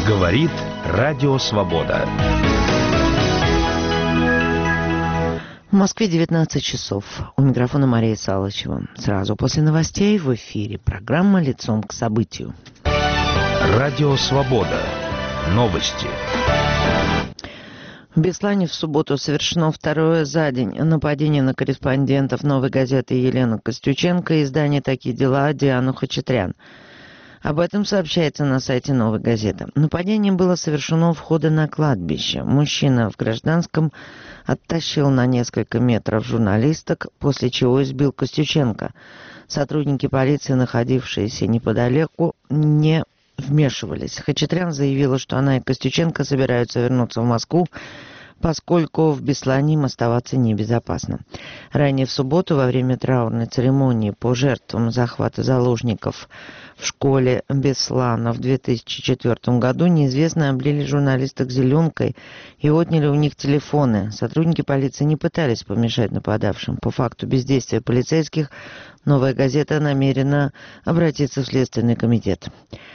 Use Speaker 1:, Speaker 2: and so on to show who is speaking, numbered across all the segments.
Speaker 1: Говорит Радио Свобода.
Speaker 2: В Москве 19 часов. У микрофона Мария Салычева. Сразу после новостей в эфире программа «Лицом к событию».
Speaker 1: Радио Свобода. Новости.
Speaker 2: В Беслане в субботу совершено второе за день нападение на корреспондентов «Новой газеты» Елену Костюченко и издания «Такие дела» Диану Хачатрян. Об этом сообщается на сайте «Новой газеты». Нападение было совершено у входа на кладбище. Мужчина в гражданском оттащил на несколько метров журналисток, после чего избил Костюченко. Сотрудники полиции, находившиеся неподалеку, не вмешивались. Хачатрян заявила, что она и Костюченко собираются вернуться в Москву, поскольку в Беслане им оставаться небезопасно. Ранее в субботу, во время траурной церемонии по жертвам захвата заложников в школе Беслана в 2004 году, неизвестные облили журналисток зеленкой и отняли у них телефоны. Сотрудники полиции не пытались помешать нападавшим. По факту бездействия полицейских «Новая газета» намерена обратиться в Следственный комитет.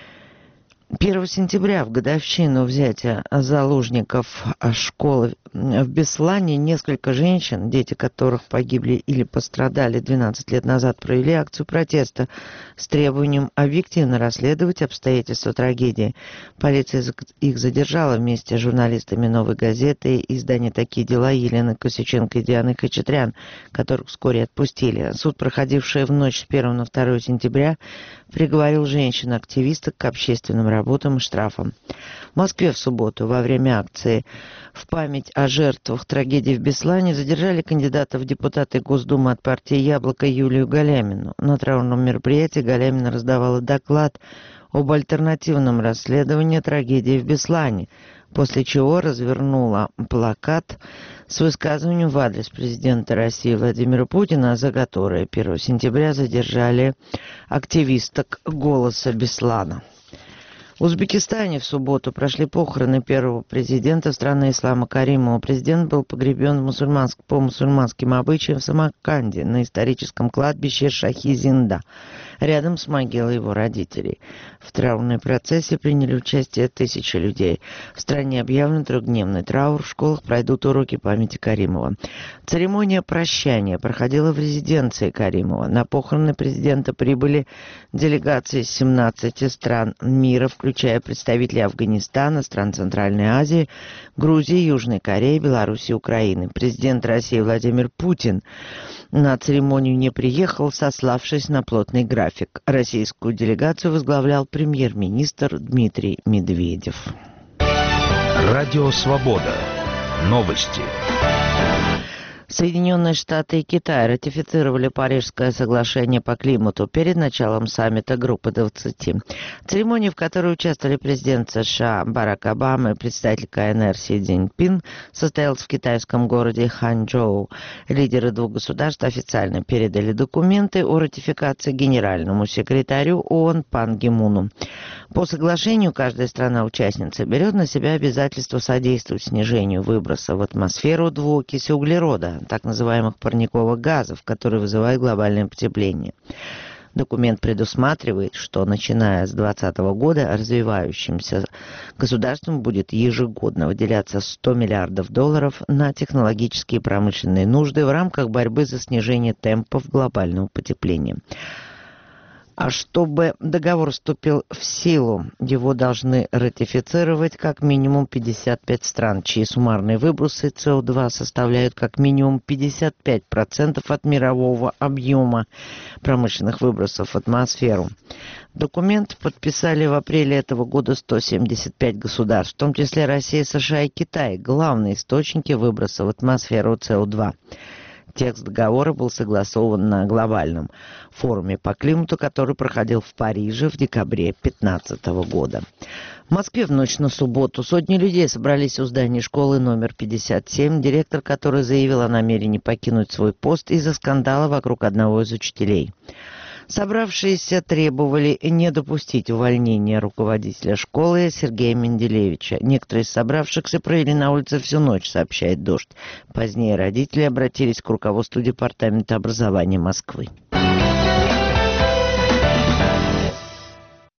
Speaker 2: 1 сентября, в годовщину взятия заложников школы в Беслане, несколько женщин, дети которых погибли или пострадали 12 лет назад, провели акцию протеста с требованием объективно расследовать обстоятельства трагедии. Полиция их задержала вместе с журналистами «Новой газеты» и издания «Такие дела» Елены Костюченко и Дианы Хачатрян, которых вскоре отпустили. Суд, проходивший в ночь с 1 на 2 сентября, приговорил женщин-активисток к общественным работам и штрафам. В Москве в субботу во время акции в память о жертвах трагедии в Беслане задержали кандидата в депутаты Госдумы от партии «Яблоко» Юлию Галямину. На траурном мероприятии Галямина раздавала доклад об альтернативном расследовании трагедии в Беслане, после чего развернула плакат с высказыванием в адрес президента России Владимира Путина, за которое 1 сентября задержали активисток «Голоса Беслана». В Узбекистане в субботу прошли похороны первого президента страны Ислама Каримова. Президент был погребен по мусульманским обычаям в Самарканде на историческом кладбище Шахи-Зинда, рядом с могилой его родителей. В траурной процессии приняли участие тысячи людей. В стране объявлен трехдневный траур, в школах пройдут уроки памяти Каримова. Церемония прощания проходила в резиденции Каримова. На похороны президента прибыли делегации из 17 стран мира, включая представителей Афганистана, стран Центральной Азии, Грузии, Южной Кореи, Беларуси и Украины. Президент России Владимир Путин на церемонию не приехал, сославшись на плотный график. Российскую делегацию возглавлял премьер-министр Дмитрий Медведев.
Speaker 1: Радио Свобода. Новости.
Speaker 2: Соединенные Штаты и Китай ратифицировали Парижское соглашение по климату перед началом саммита Группы 20. Церемония, в которой участвовали президент США Барак Обама и представитель КНР Си Цзиньпин, состоялась в китайском городе Ханчжоу. Лидеры двух государств официально передали документы о ратификации генеральному секретарю ООН Пан Ги Муну. По соглашению каждая страна-участница берет на себя обязательство содействовать снижению выброса в атмосферу двуокиси углерода, так называемых парниковых газов, которые вызывают глобальное потепление. Документ предусматривает, что начиная с 2020 года развивающимся государствам будет ежегодно выделяться $100 миллиардов на технологические и промышленные нужды в рамках борьбы за снижение темпов глобального потепления. А чтобы договор вступил в силу, его должны ратифицировать как минимум 55 стран, чьи суммарные выбросы СО2 составляют как минимум 55% от мирового объема промышленных выбросов в атмосферу. Документ подписали в апреле этого года 175 государств, в том числе Россия, США и Китай, главные источники выбросов в атмосферу СО2. Текст договора был согласован на глобальном форуме по климату, который проходил в Париже в декабре 2015 года. В Москве в ночь на субботу сотни людей собрались у здания школы номер 57, директор которой заявил о намерении покинуть свой пост из-за скандала вокруг одного из учителей. Собравшиеся требовали не допустить увольнения руководителя школы Сергея Менделевича. Некоторые из собравшихся провели на улице всю ночь, сообщает «Дождь». Позднее родители обратились к руководству Департамента образования Москвы.